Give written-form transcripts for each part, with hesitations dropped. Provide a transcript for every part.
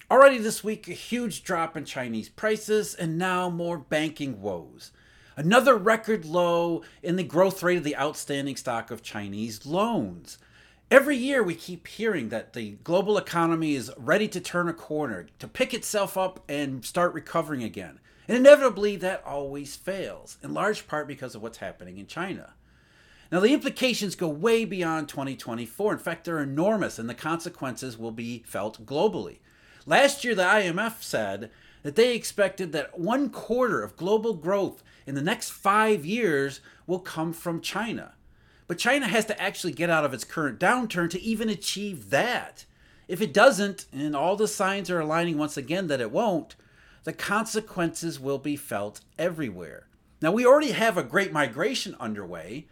Already this week, a huge drop in Chinese prices and now more banking woes. Another record low in the growth rate of the outstanding stock of Chinese loans. Every year we keep hearing that the global economy is ready to turn a corner, to pick itself up and start recovering again. And inevitably that always fails, in large part because of what's happening in China. Now, the implications go way beyond 2024. In fact, they're enormous, and the consequences will be felt globally. Last year, the IMF said that they expected that 1/4 of global growth in the next 5 years will come from China. But China has to actually get out of its current downturn to even achieve that. If it doesn't, and all the signs are aligning once again that it won't, the consequences will be felt everywhere. Now, we already have a great migration underway.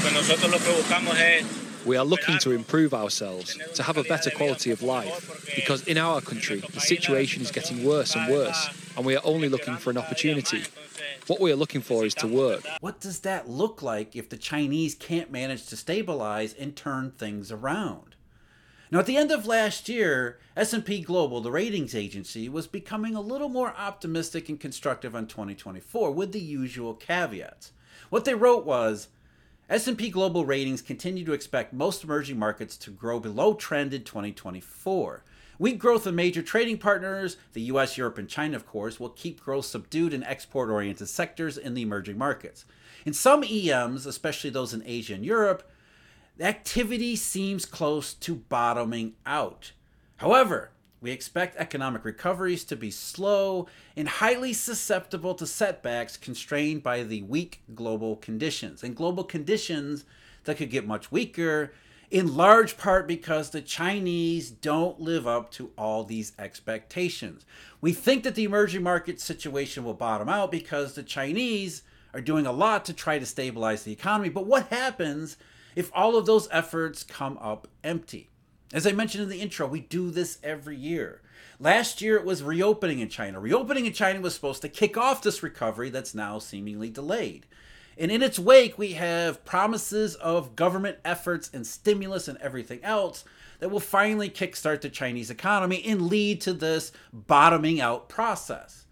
We are looking to improve ourselves, to have a better quality of life, because in our country the situation is getting worse and worse, and we are only looking for an opportunity. What we are looking for is to work. What does that look like if the Chinese can't manage to stabilize and turn things around? Now, at the end of last year, S&P Global, the ratings agency, was becoming a little more optimistic and constructive on 2024 with the usual caveats. What they wrote was, S&P Global Ratings continue to expect most emerging markets to grow below trend in 2024. Weak growth in major trading partners, the US, Europe, and China, of course, will keep growth subdued in export-oriented sectors in the emerging markets. In some EMs, especially those in Asia and Europe, the activity seems close to bottoming out. However, we expect economic recoveries to be slow and highly susceptible to setbacks constrained by the weak global conditions. And global conditions that could get much weaker, in large part because the Chinese don't live up to all these expectations. We think that the emerging market situation will bottom out because the Chinese are doing a lot to try to stabilize the economy. But what happens if all of those efforts come up empty? As I mentioned in the intro, we do this every year. Last year it was reopening in China. Reopening in China was supposed to kick off this recovery that's now seemingly delayed. And in its wake, we have promises of government efforts and stimulus and everything else that will finally kickstart the Chinese economy and lead to this bottoming out process.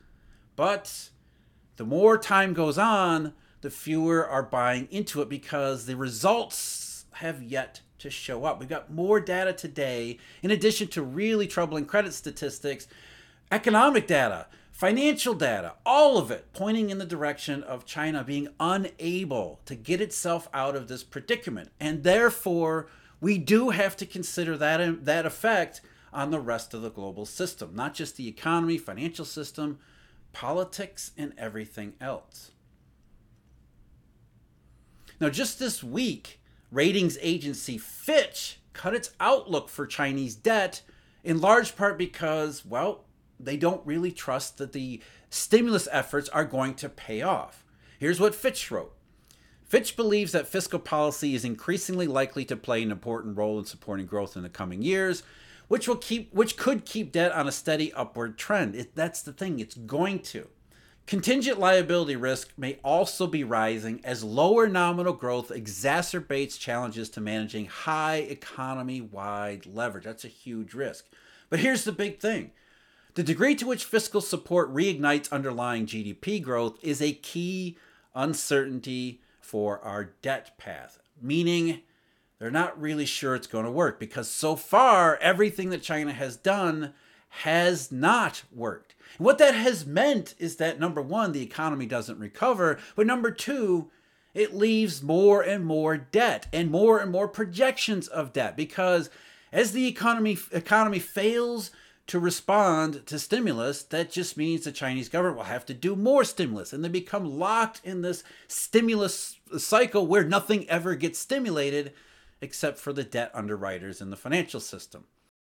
But the more time goes on, the fewer are buying into it because the results have yet to show up. We've got more data today, in addition to really troubling credit statistics, economic data, financial data, all of it pointing in the direction of China being unable to get itself out of this predicament. And therefore, we do have to consider that effect on the rest of the global system, not just the economy, financial system, politics, and everything else. Now, just this week, ratings agency Fitch cut its outlook for Chinese debt, in large part because, well, they don't really trust that the stimulus efforts are going to pay off. Here's what Fitch wrote. Fitch believes that fiscal policy is increasingly likely to play an important role in supporting growth in the coming years, which could keep debt on a steady upward trend. That's the thing, it's going to. Contingent liability risk may also be rising as lower nominal growth exacerbates challenges to managing high economy-wide leverage. That's a huge risk. But here's the big thing. The degree to which fiscal support reignites underlying GDP growth is a key uncertainty for our debt path, meaning they're not really sure it's going to work because so far everything that China has done has not worked. And what that has meant is that, number one, the economy doesn't recover, but number two, it leaves more and more debt and more projections of debt because as the economy fails to respond to stimulus, that just means the Chinese government will have to do more stimulus, and they become locked in this stimulus cycle where nothing ever gets stimulated except for the debt underwriters in the financial system.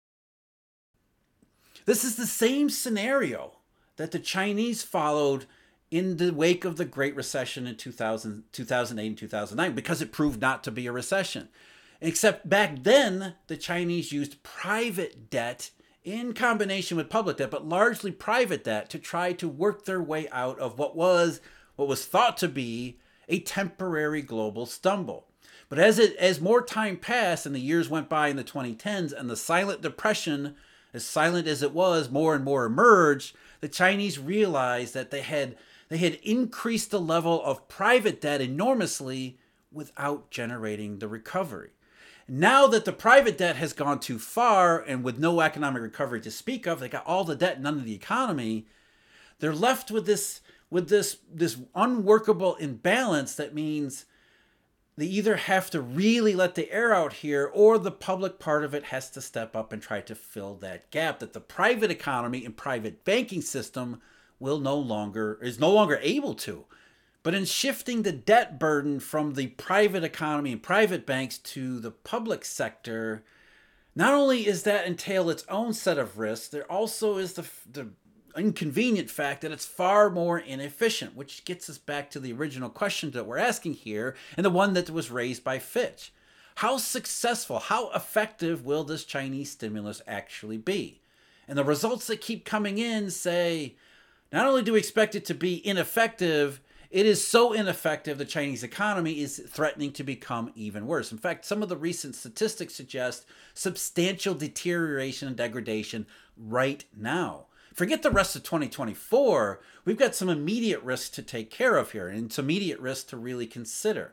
This is the same scenario that the Chinese followed in the wake of the Great Recession in 2008 and 2009 because it proved not to be a recession. Except back then, the Chinese used private debt in combination with public debt, but largely private debt to try to work their way out of what was thought to be a temporary global stumble. But as more time passed and the years went by in the 2010s and the silent depression as silent as it was, more and more emerged, the Chinese realized that they had increased the level of private debt enormously without generating the recovery. Now that the private debt has gone too far and with no economic recovery to speak of, they got all the debt and none of the economy, they're left with this unworkable imbalance that means they either have to really let the air out here or the public part of it has to step up and try to fill that gap that the private economy and private banking system is no longer able to. But in shifting the debt burden from the private economy and private banks to the public sector, not only is that entail its own set of risks, there also is the inconvenient fact that it's far more inefficient, which gets us back to the original question that we're asking here and the one that was raised by Fitch. How successful, how effective will this Chinese stimulus actually be? And the results that keep coming in say, not only do we expect it to be ineffective, it is so ineffective the Chinese economy is threatening to become even worse. In fact, some of the recent statistics suggest substantial deterioration and degradation right now. Forget the rest of 2024. We've got some immediate risks to take care of here and some immediate risks to really consider.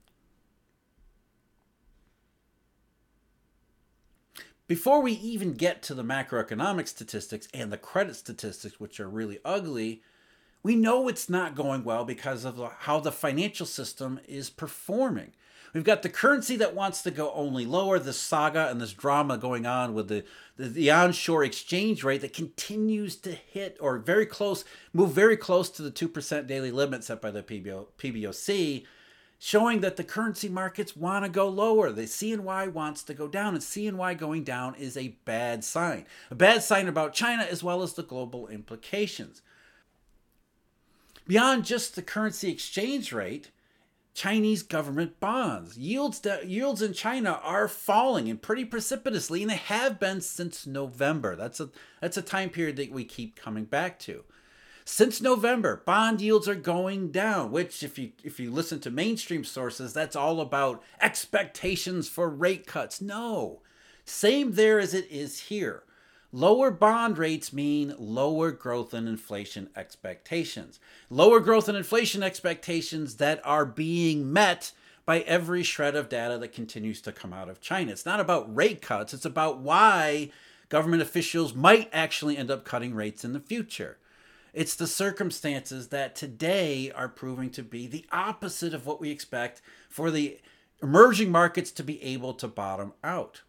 Before we even get to the macroeconomic statistics and the credit statistics, which are really ugly, we know it's not going well because of how the financial system is performing. We've got the currency that wants to go only lower, this saga and this drama going on with the onshore exchange rate that continues to hit or move very close to the 2% daily limit set by the PBOC, showing that the currency markets want to go lower. The CNY wants to go down, and CNY going down is a bad sign. A bad sign about China as well as the global implications. Beyond just the currency exchange rate, Chinese government bonds. Yields in China are falling and pretty precipitously, and they have been since November. That's a time period that we keep coming back to. Since November, bond yields are going down, which if you listen to mainstream sources, that's all about expectations for rate cuts. No, same there as it is here. Lower bond rates mean lower growth and inflation expectations. Lower growth and inflation expectations that are being met by every shred of data that continues to come out of China. It's not about rate cuts. It's about why government officials might actually end up cutting rates in the future. It's the circumstances that today are proving to be the opposite of what we expect for the emerging markets to be able to bottom out.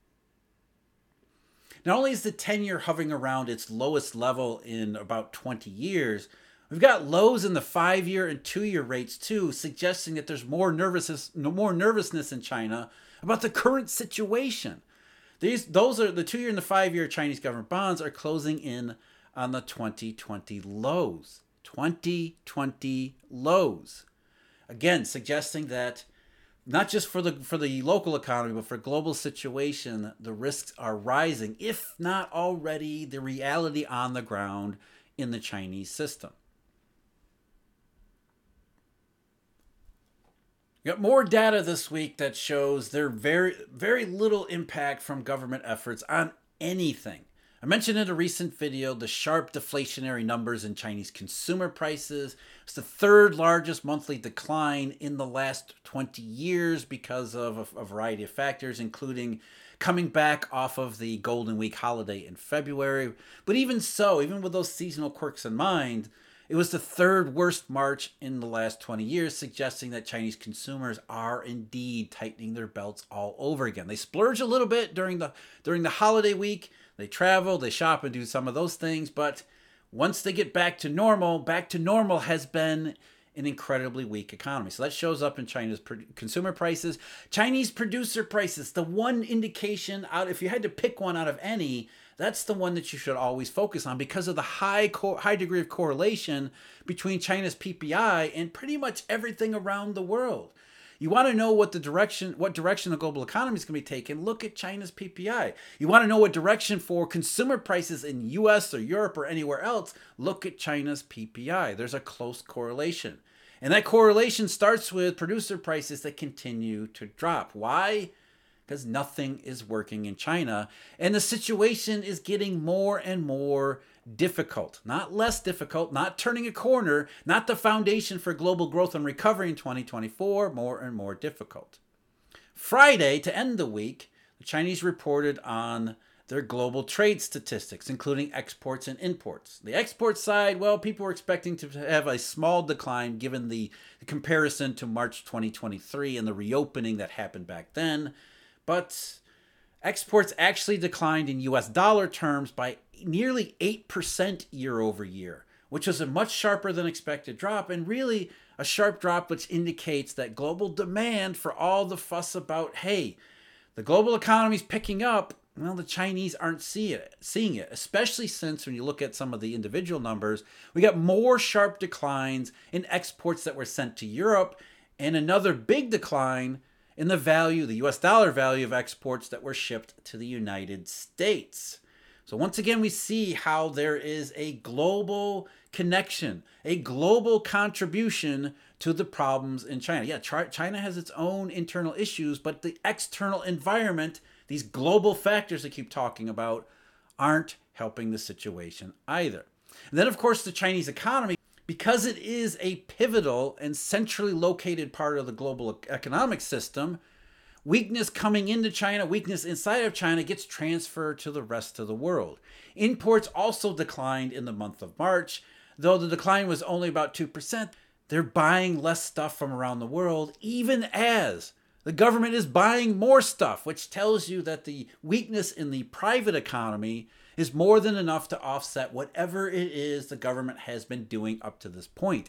Not only is the 10-year hovering around its lowest level in about 20 years, we've got lows in the 5-year and 2-year rates too, suggesting that there's more nervousness in China about the current situation. Those are the 2-year and the 5-year Chinese government bonds are closing in on the 2020 lows. 2020 lows. Again, suggesting that not just for the local economy, but for global situation, the risks are rising, if not already the reality on the ground in the Chinese system. We got more data this week that shows there very, very little impact from government efforts on anything. I mentioned in a recent video the sharp deflationary numbers in Chinese consumer prices. It's the third largest monthly decline in the last 20 years because of a variety of factors, including coming back off of the Golden Week holiday in February. But even so, even with those seasonal quirks in mind, it was the third worst March in the last 20 years, suggesting that Chinese consumers are indeed tightening their belts all over again. They splurge a little bit during the holiday week. They travel, they shop and do some of those things, but once they get back to normal has been an incredibly weak economy. So that shows up in China's consumer prices. Chinese producer prices, the one indication out, if you had to pick one out of any, that's the one that you should always focus on because of the high degree of correlation between China's PPI and pretty much everything around the world. You want to know what direction the global economy is going to be taking, look at China's PPI. You want to know what direction for consumer prices in US or Europe or anywhere else, look at China's PPI. There's a close correlation. And that correlation starts with producer prices that continue to drop. Why? because nothing is working in China. And the situation is getting more and more difficult, not less difficult, not turning a corner, not the foundation for global growth and recovery in 2024, more and more difficult. Friday, to end the week, the Chinese reported on their global trade statistics, including exports and imports. The export side, well, people were expecting to have a small decline given the comparison to March 2023 and the reopening that happened back then. But exports actually declined in US dollar terms by nearly 8% year over year, which was a much sharper than expected drop, and really a sharp drop which indicates that global demand, for all the fuss about, hey, the global economy is picking up, well, the Chinese aren't seeing it, especially since when you look at some of the individual numbers, we got more sharp declines in exports that were sent to Europe and another big decline in the value, the US dollar value of exports that were shipped to the United States. So once again, we see how there is a global connection, a global contribution to the problems in China. Yeah, China has its own internal issues, but the external environment, these global factors I keep talking about, aren't helping the situation either. And then, of course, the Chinese economy, because it is a pivotal and centrally located part of the global economic system, weakness coming into China, weakness inside of China gets transferred to the rest of the world. Imports also declined in the month of March, though the decline was only about 2%. They're buying less stuff from around the world, even as the government is buying more stuff, which tells you that the weakness in the private economy is more than enough to offset whatever it is the government has been doing up to this point.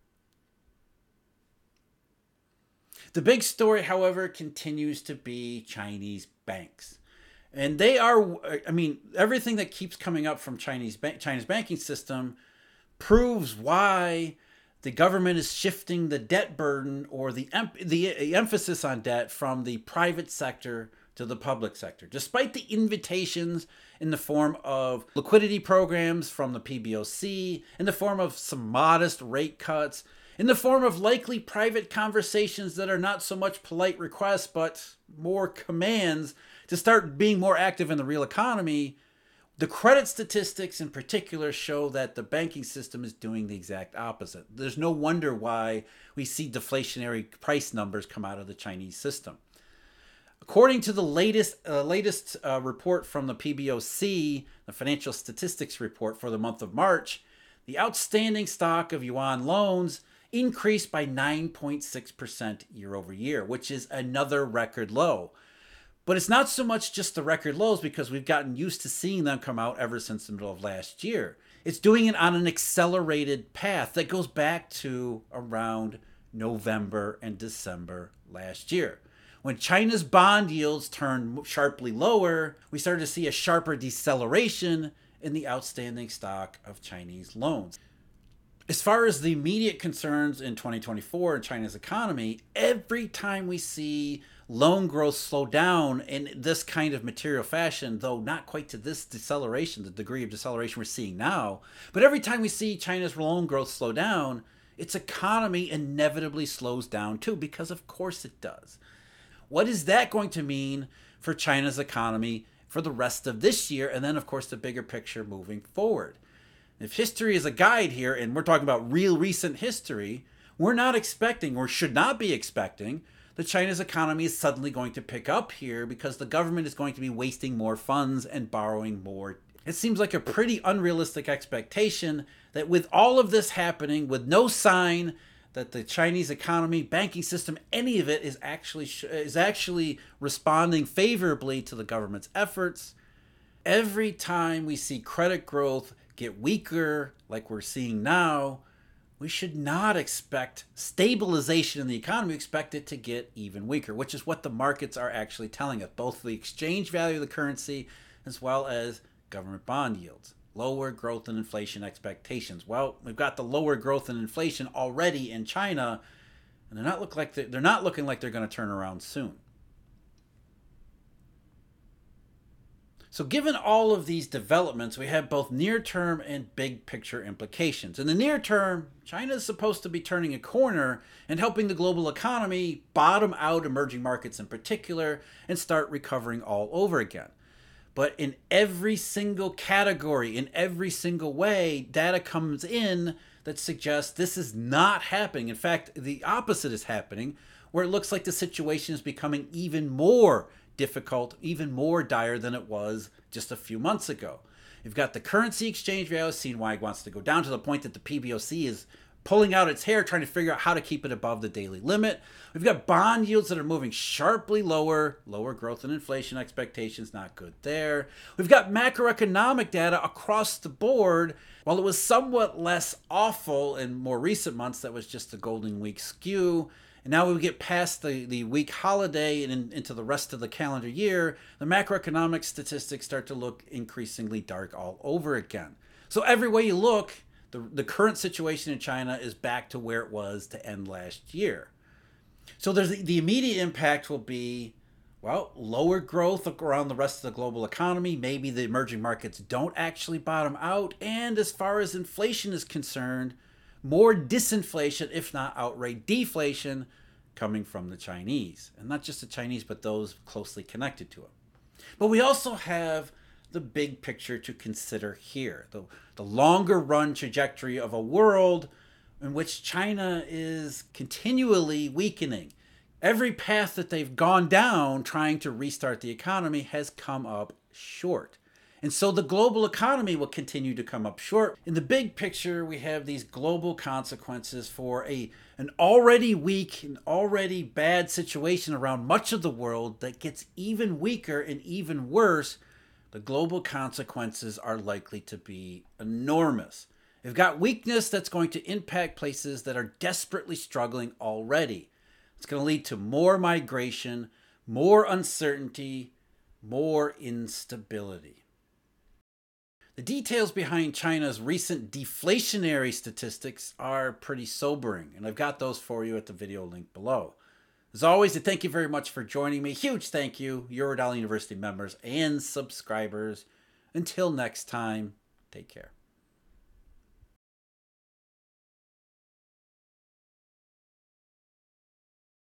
The big story, however, continues to be Chinese banks. And they are, everything that keeps coming up from China's banking system proves why the government is shifting the debt burden or the emphasis on debt from the private sector to the public sector. Despite the invitations in the form of liquidity programs from the PBOC, in the form of some modest rate cuts, in the form of likely private conversations that are not so much polite requests, but more commands to start being more active in the real economy, the credit statistics in particular show that the banking system is doing the exact opposite. There's no wonder why we see deflationary price numbers come out of the Chinese system. According to the latest report from the PBOC, the Financial Statistics Report for the month of March, the outstanding stock of yuan loans increased by 9.6% year over year, which is another record low. But it's not so much just the record lows because we've gotten used to seeing them come out ever since the middle of last year. It's doing it on an accelerated path that goes back to around November and December last year. When China's bond yields turned sharply lower, we started to see a sharper deceleration in the outstanding stock of Chinese loans. As far as the immediate concerns in 2024 in China's economy, every time we see loan growth slow down in this kind of material fashion, though not quite to this deceleration, the degree of deceleration we're seeing now, but every time we see China's loan growth slow down, its economy inevitably slows down too, because of course it does. What is that going to mean for China's economy for the rest of this year, and then of course the bigger picture moving forward? If history is a guide here, and we're talking about real recent history, we're not expecting, or should not be expecting, that China's economy is suddenly going to pick up here because the government is going to be wasting more funds and borrowing more. It seems like a pretty unrealistic expectation that with all of this happening, with no sign that the Chinese economy, banking system, any of it is actually responding favorably to the government's efforts, every time we see credit growth get weaker, like we're seeing now, we should not expect stabilization in the economy. We expect it to get even weaker, which is what the markets are actually telling us, both the exchange value of the currency as well as government bond yields. Lower growth and inflation expectations. Well, we've got the lower growth and inflation already in China, and they're not looking like they're going to turn around soon. So given all of these developments, we have both near-term and big picture implications. In the near term, China is supposed to be turning a corner and helping the global economy bottom out, emerging markets in particular, and start recovering all over again. But in every single category, in every single way, data comes in that suggests this is not happening. In fact, the opposite is happening, where it looks like the situation is becoming even more difficult, even more dire than it was just a few months ago. You've got the currency exchange rate, CNY wants to go down to the point that the PBOC is pulling out its hair, trying to figure out how to keep it above the daily limit. We've got bond yields that are moving sharply lower, lower growth and inflation expectations, not good there. We've got macroeconomic data across the board. While it was somewhat less awful in more recent months, that was just the Golden Week skew. And now we get past the week holiday and into the rest of the calendar year, the macroeconomic statistics start to look increasingly dark all over again. So every way you look, the current situation in China is back to where it was to end last year. So there's the immediate impact will be, well, lower growth around the rest of the global economy. Maybe the emerging markets don't actually bottom out. And as far as inflation is concerned, more disinflation, if not outright deflation, coming from the Chinese. And not just the Chinese, but those closely connected to it. But we also have the big picture to consider here, the longer run trajectory of a world in which China is continually weakening. Every path that they've gone down trying to restart the economy has come up short. And so the global economy will continue to come up short. In the big picture, we have these global consequences for an already weak and already bad situation around much of the world that gets even weaker and even worse. The global consequences are likely to be enormous. We've got weakness that's going to impact places that are desperately struggling already. It's going to lead to more migration, more uncertainty, more instability. The details behind China's recent deflationary statistics are pretty sobering, and I've got those for you at the video link below. As always, I thank you very much for joining me. Huge thank you, Eurodollar University members and subscribers. Until next time, take care.